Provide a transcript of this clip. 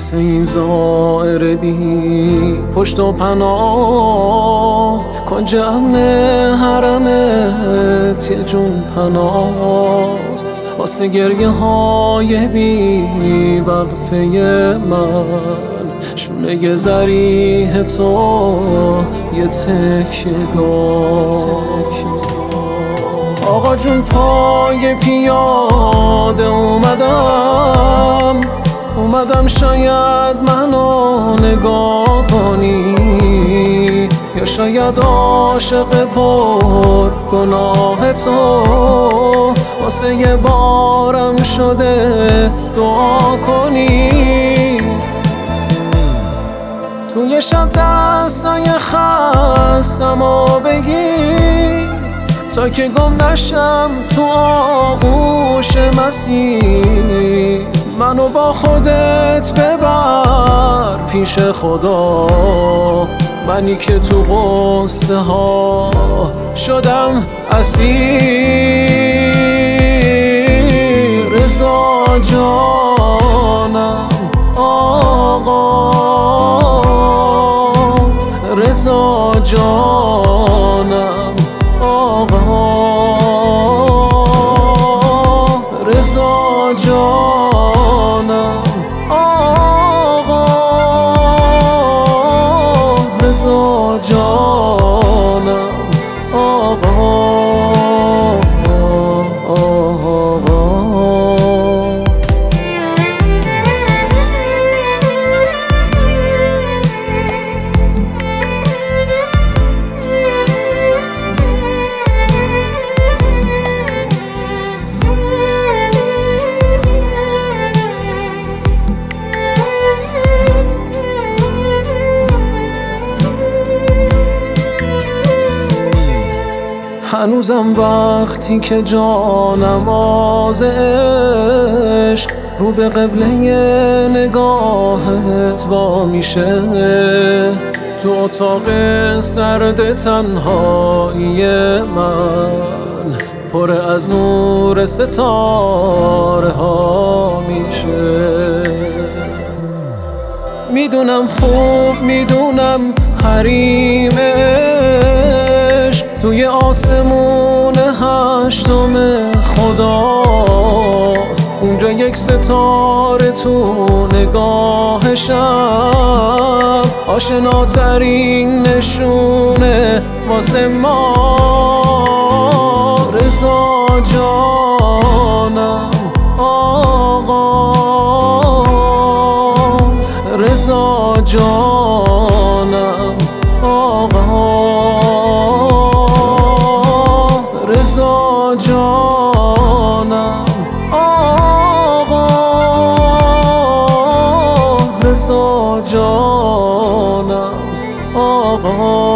مثل این زائر بی پشت و پناه، کنج امن حرمت یه جون پناست. واسه گریه های بی وقفه من، شونه ضریح تو یه تکیه‌گاه. آقا جون پای پیاده اومدم شاید منو نگاه کنی، یا شاید عاشق پر گناه تو واسه یه بارم شده دعا کنی. توی شب دستای خستمو بگیر تا که گم نشم تو آغوش مسیح. منو با خودت ببر پیش خدا، منی که تو قصه ها شدم اسیر. رضا جانم آقا، رضا جانم آقا، رضا جانم آقا، رضا جانم آقا. هنوزم وقتی که جانم آز عشق رو به قبله نگاهت وا میشه، تو اتاق سرد تنهایی من پر از نور ستاره ها میشه. میدونم خوب میدونم حریم عشق توی آسمون هشتم خداست. اونجا یک ستاره تو نگاه شب آشناترین نشونه واسه ما. رضا جانم آقا، رضا جانم آقا، رضا جانم آقا، رضا جانم آقا.